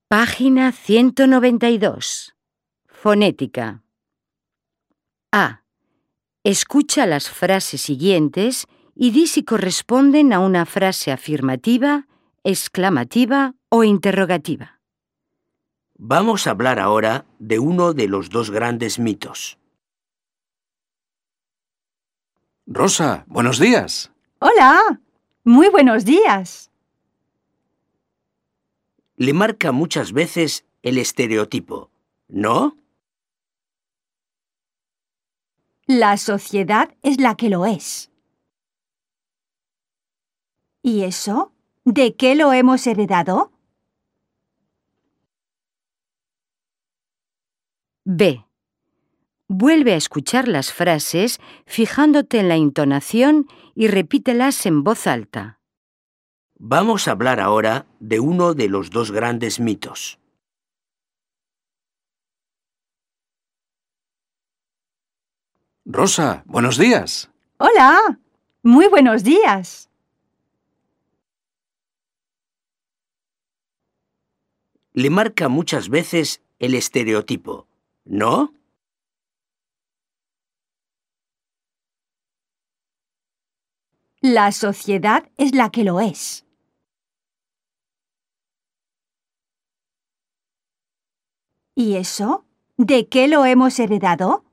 Página 192. Fonética. A. Escucha las frases siguientes y di si corresponden a una frase afirmativa, exclamativa o interrogativa. Vamos a hablar ahora de uno de los dos grandes mitos. Rosa, buenos días. Hola, muy buenos días. Le marca muchas veces el estereotipo, ¿no? La sociedad es la que lo es. ¿Y eso? ¿De qué lo hemos heredado? B. Vuelve a escuchar las frases fijándote en la entonación y repítelas en voz alta. Vamos a hablar ahora de uno de los dos grandes mitos. Rosa, buenos días. Hola, muy buenos días. Le marca muchas veces el estereotipo, ¿no? La sociedad es la que lo es. ¿Y eso? ¿De qué lo hemos heredado?